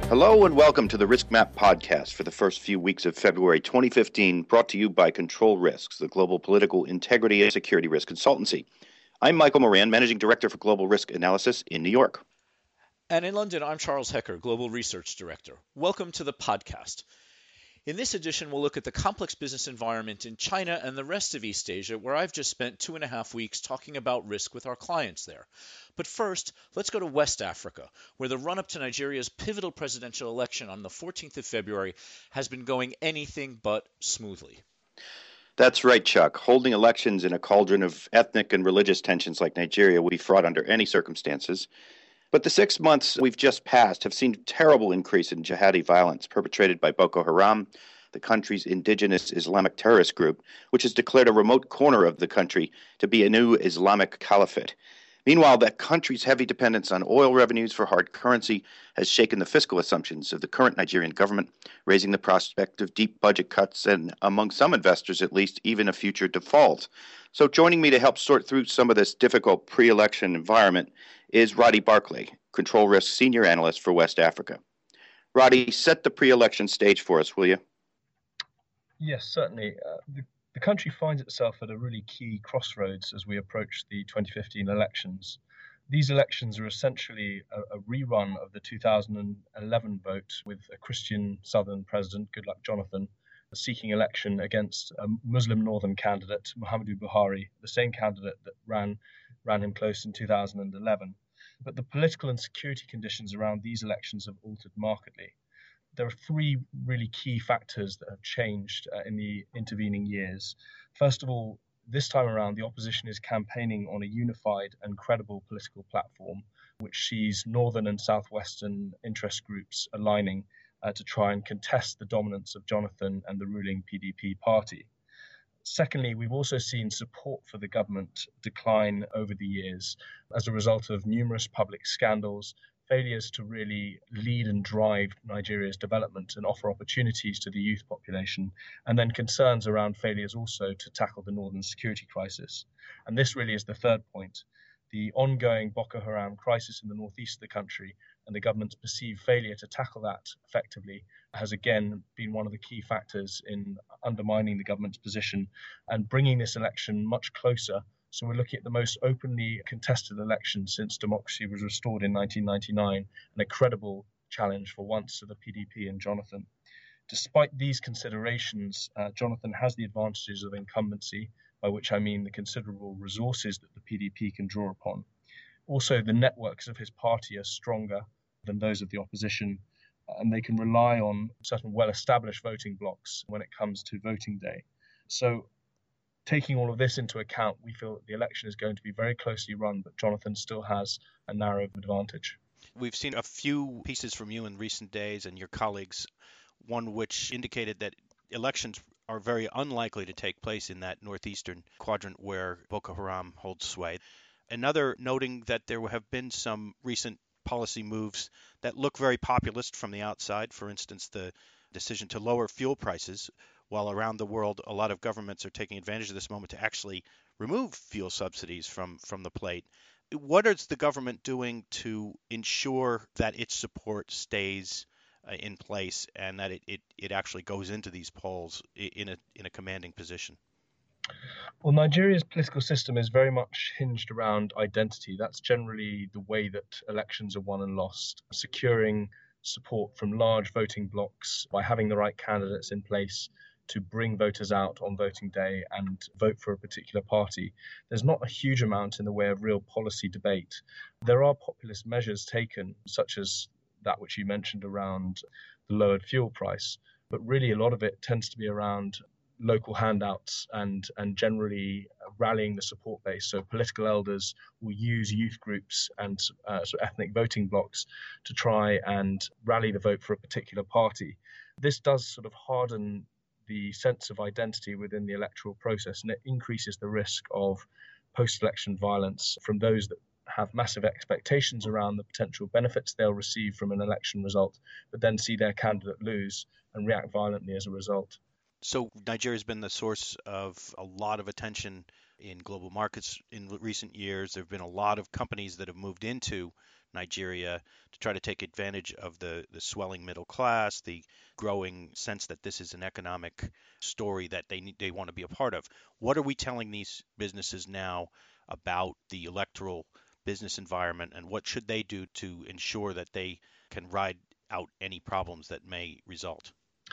Hello and welcome to the Risk Map podcast for the first few weeks of February 2015, brought to you by Control Risks, the global political integrity and security risk consultancy. I'm Michael Moran, Managing Director for Global Risk Analysis in New York. And in London, I'm Charles Hecker, Global Research Director. Welcome to the podcast. In this edition, we'll look at the complex business environment in China and the rest of East Asia, where I've just spent 2.5 weeks talking about risk with our clients there. But first, let's go to West Africa, where the run-up to Nigeria's pivotal presidential election on the 14th of February has been going anything but smoothly. That's right, Chuck. Holding elections in a cauldron of ethnic and religious tensions like Nigeria would be fraught under any circumstances. But the 6 months we've just passed have seen a terrible increase in jihadi violence perpetrated by Boko Haram, the country's indigenous Islamic terrorist group, which has declared a remote corner of the country to be a new Islamic caliphate. Meanwhile, that country's heavy dependence on oil revenues for hard currency has shaken the fiscal assumptions of the current Nigerian government, raising the prospect of deep budget cuts and, among some investors at least, even a future default. So joining me to help sort through some of this difficult pre-election environment is Roddy Barclay, Control Risk Senior Analyst for West Africa. Roddy, set the pre-election stage for us, will you? Yes, certainly. The country finds itself at a really key crossroads as we approach the 2015 elections. These elections are essentially a rerun of the 2011 vote with a Christian Southern president, Goodluck Jonathan, seeking election against a Muslim Northern candidate, Muhammadu Buhari, the same candidate that ran him close in 2011. But the political and security conditions around these elections have altered markedly. There are three really key factors that have changed in the intervening years. First of all, this time around, the opposition is campaigning on a unified and credible political platform, which sees northern and southwestern interest groups aligning to try and contest the dominance of Jonathan and the ruling PDP party. Secondly, we've also seen support for the government decline over the years as a result of numerous public scandals, failures to really lead and drive Nigeria's development and offer opportunities to the youth population, and then concerns around failures also to tackle the northern security crisis. And this really is the third point. The ongoing Boko Haram crisis in the northeast of the country and the government's perceived failure to tackle that effectively has again been one of the key factors in undermining the government's position and bringing this election much closer. So we're looking at the most openly contested election since democracy was restored in 1999 and a credible challenge for once to the PDP and Jonathan. Despite these considerations, Jonathan has the advantages of incumbency, by which I mean the considerable resources that the PDP can draw upon. Also, the networks of his party are stronger than those of the opposition, and they can rely on certain well-established voting blocks when it comes to voting day. So, taking all of this into account, we feel that the election is going to be very closely run, but Jonathan still has a narrow advantage. We've seen a few pieces from you in recent days and your colleagues, one which indicated that elections are very unlikely to take place in that northeastern quadrant where Boko Haram holds sway. Another noting that there have been some recent policy moves that look very populist from the outside. For instance, the decision to lower fuel prices, while around the world a lot of governments are taking advantage of this moment to actually remove fuel subsidies from the plate. What is the government doing to ensure that its support stays in place and that it actually goes into these polls in a commanding position? Well, Nigeria's political system is very much hinged around identity. That's generally the way that elections are won and lost. Securing support from large voting blocks by having the right candidates in place to bring voters out on voting day and vote for a particular party. There's not a huge amount in the way of real policy debate. There are populist measures taken, such as that which you mentioned around the lowered fuel price, but really a lot of it tends to be around local handouts and generally rallying the support base. So political elders will use youth groups and sort of ethnic voting blocks to try and rally the vote for a particular party. This does sort of harden the sense of identity within the electoral process, and it increases the risk of post-election violence from those that have massive expectations around the potential benefits they'll receive from an election result, but then see their candidate lose and react violently as a result. So Nigeria has been the source of a lot of attention in global markets in recent years. There have been a lot of companies that have moved into Nigeria to try to take advantage of the swelling middle class, the growing sense that this is an economic story that they want to be a part of. What are we telling these businesses now about the electoral business environment, and what should they do to ensure that they can ride out any problems that may result?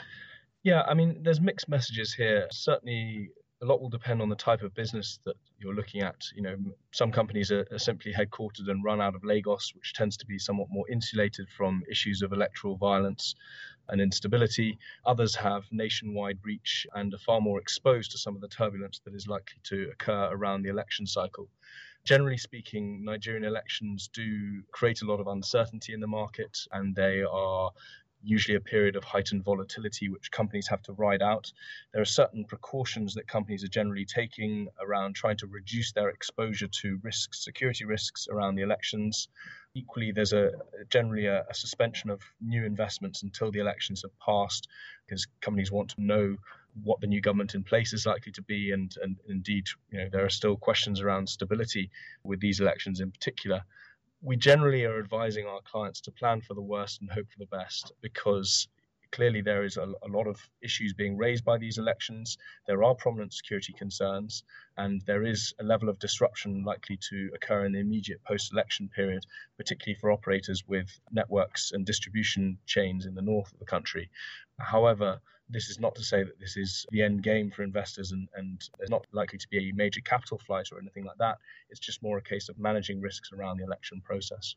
Yeah, I mean, there's mixed messages here. Certainly, a lot will depend on the type of business that you're looking at. Some companies are simply headquartered and run out of Lagos, which tends to be somewhat more insulated from issues of electoral violence and instability. Others have nationwide reach and are far more exposed to some of the turbulence that is likely to occur around the election cycle. Generally speaking, Nigerian elections do create a lot of uncertainty in the market, and they are usually a period of heightened volatility which companies have to ride out. There are certain precautions that companies are generally taking around trying to reduce their exposure to risks, security risks around the elections. Equally, there's generally a suspension of new investments until the elections have passed, because companies want to know what the new government in place is likely to be, and indeed, there are still questions around stability with these elections in particular. We generally are advising our clients to plan for the worst and hope for the best, because clearly there is a lot of issues being raised by these elections. There are prominent security concerns, and there is a level of disruption likely to occur in the immediate post-election period, particularly for operators with networks and distribution chains in the north of the country. However, this is not to say that this is the end game for investors, and there's not likely to be a major capital flight or anything like that. It's just more a case of managing risks around the election process.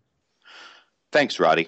Thanks, Roddy.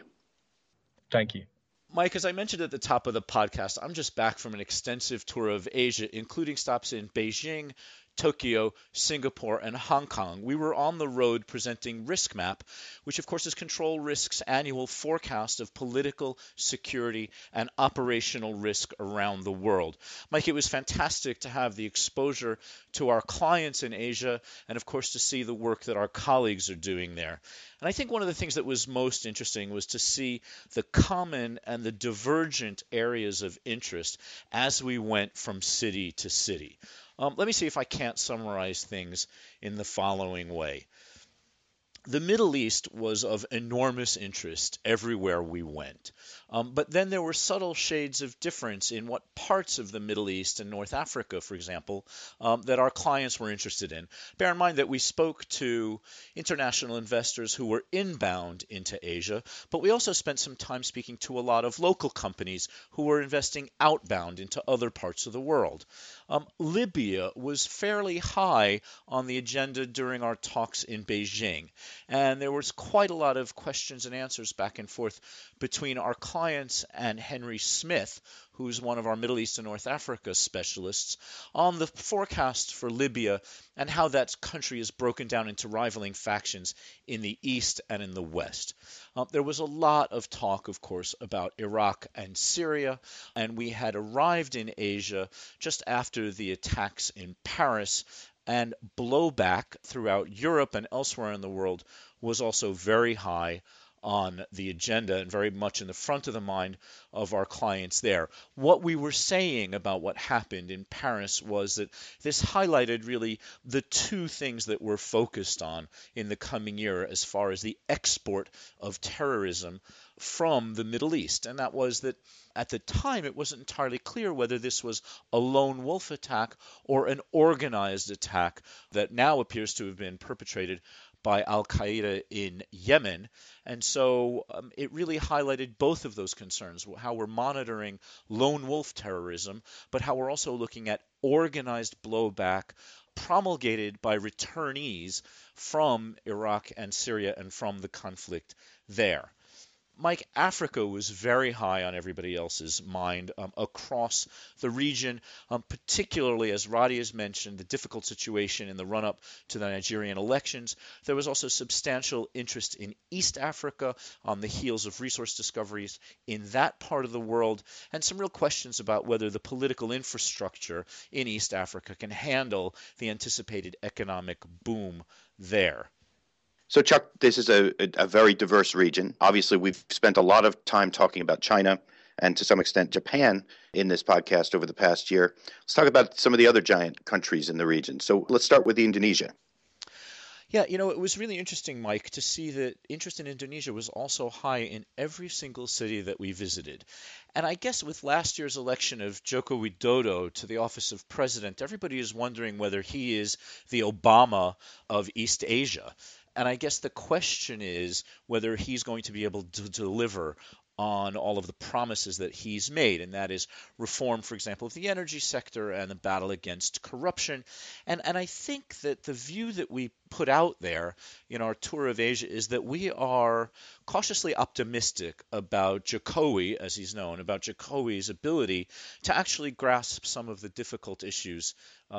Thank you. Mike, as I mentioned at the top of the podcast, I'm just back from an extensive tour of Asia, including stops in Beijing, Tokyo, Singapore, and Hong Kong. We were on the road presenting RiskMap, which of course is Control Risk's annual forecast of political, security, and operational risk around the world. Mike, it was fantastic to have the exposure to our clients in Asia, and of course to see the work that our colleagues are doing there. And I think one of the things that was most interesting was to see the common and the divergent areas of interest as we went from city to city. Let me see if I can't summarize things in the following way. The Middle East was of enormous interest everywhere we went. But then there were subtle shades of difference in what parts of the Middle East and North Africa, for example, that our clients were interested in. Bear in mind that we spoke to international investors who were inbound into Asia, but we also spent some time speaking to a lot of local companies who were investing outbound into other parts of the world. Libya was fairly high on the agenda during our talks in Beijing, and there was quite a lot of questions and answers back and forth between our clients and Henry Smith, who's one of our Middle East and North Africa specialists, on the forecast for Libya and how that country is broken down into rivaling factions in the east and in the west. There was a lot of talk, of course, about Iraq and Syria, and we had arrived in Asia just after the attacks in Paris, and blowback throughout Europe and elsewhere in the world was also very high on the agenda and very much in the front of the mind of our clients there. What we were saying about what happened in Paris was that this highlighted really the two things that we're focused on in the coming year as far as the export of terrorism from the Middle East. And that was that at the time it wasn't entirely clear whether this was a lone wolf attack or an organized attack that now appears to have been perpetrated by Al-Qaeda in Yemen. And so it really highlighted both of those concerns, how we're monitoring lone wolf terrorism, but how we're also looking at organized blowback promulgated by returnees from Iraq and Syria and from the conflict there. Mike, Africa was very high on everybody else's mind across the region, particularly, as Roddy has mentioned, the difficult situation in the run-up to the Nigerian elections. There was also substantial interest in East Africa on the heels of resource discoveries in that part of the world, and some real questions about whether the political infrastructure in East Africa can handle the anticipated economic boom there. So, Chuck, this is a very diverse region. Obviously, we've spent a lot of time talking about China and to some extent Japan in this podcast over the past year. Let's talk about some of the other giant countries in the region. So let's start with Indonesia. Yeah, it was really interesting, Mike, to see that interest in Indonesia was also high in every single city that we visited. And I guess with last year's election of Joko Widodo to the office of president, everybody is wondering whether he is the Obama of East Asia. And I guess the question is whether he's going to be able to deliver on all of the promises that he's made, and that is reform, for example, of the energy sector and the battle against corruption. And I think that the view that we put out there in our tour of Asia is that we are cautiously optimistic about Jokowi, as he's known, about Jokowi's ability to actually grasp some of the difficult issues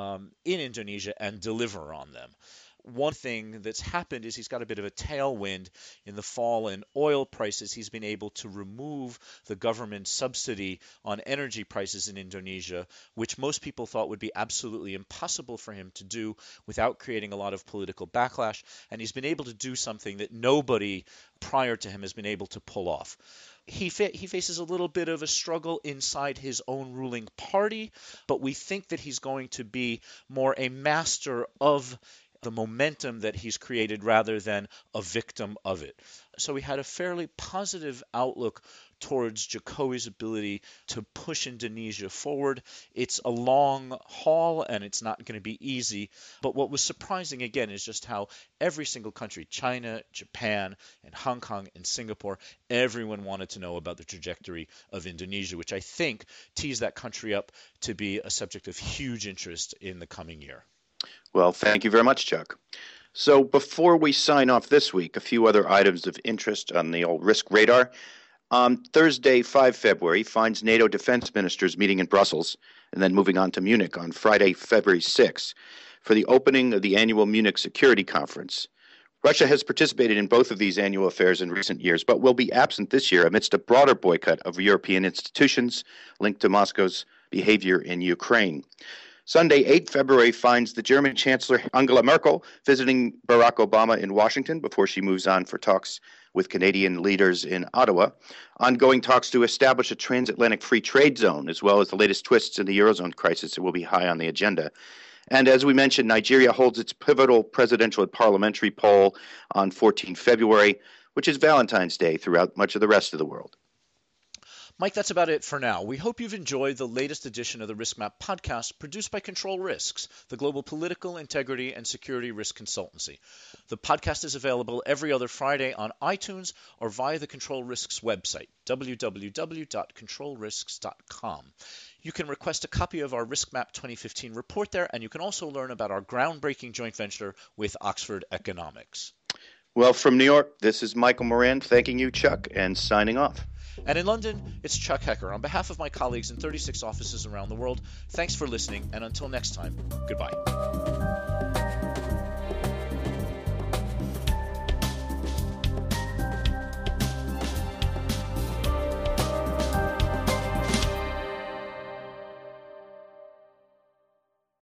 in Indonesia and deliver on them. One thing that's happened is he's got a bit of a tailwind in the fall in oil prices. He's been able to remove the government subsidy on energy prices in Indonesia, which most people thought would be absolutely impossible for him to do without creating a lot of political backlash. And he's been able to do something that nobody prior to him has been able to pull off. He faces a little bit of a struggle inside his own ruling party, but we think that he's going to be more a master of the momentum that he's created rather than a victim of it. So we had a fairly positive outlook towards Jokowi's ability to push Indonesia forward. It's a long haul and it's not going to be easy. But what was surprising again is just how every single country, China, Japan, and Hong Kong and Singapore, everyone wanted to know about the trajectory of Indonesia, which I think tees that country up to be a subject of huge interest in the coming year. Well, thank you very much, Chuck. So before we sign off this week, a few other items of interest on the old risk radar. Thursday, 5 February, finds NATO defense ministers meeting in Brussels and then moving on to Munich on Friday, February 6 for the opening of the annual Munich Security Conference. Russia has participated in both of these annual affairs in recent years, but will be absent this year amidst a broader boycott of European institutions linked to Moscow's behavior in Ukraine. Sunday, 8 February, finds the German Chancellor Angela Merkel visiting Barack Obama in Washington before she moves on for talks with Canadian leaders in Ottawa. Ongoing talks to establish a transatlantic free trade zone, as well as the latest twists in the Eurozone crisis, will be high on the agenda. And as we mentioned, Nigeria holds its pivotal presidential and parliamentary poll on 14 February, which is Valentine's Day throughout much of the rest of the world. Mike, that's about it for now. We hope you've enjoyed the latest edition of the RiskMap podcast produced by Control Risks, the global political, integrity, and security risk consultancy. The podcast is available every other Friday on iTunes or via the Control Risks website, www.controlrisks.com. You can request a copy of our RiskMap 2015 report there, and you can also learn about our groundbreaking joint venture with Oxford Economics. Well, from New York, this is Michael Moran thanking you, Chuck, and signing off. And in London, it's Chuck Hecker. On behalf of my colleagues in 36 offices around the world, thanks for listening, and until next time, goodbye.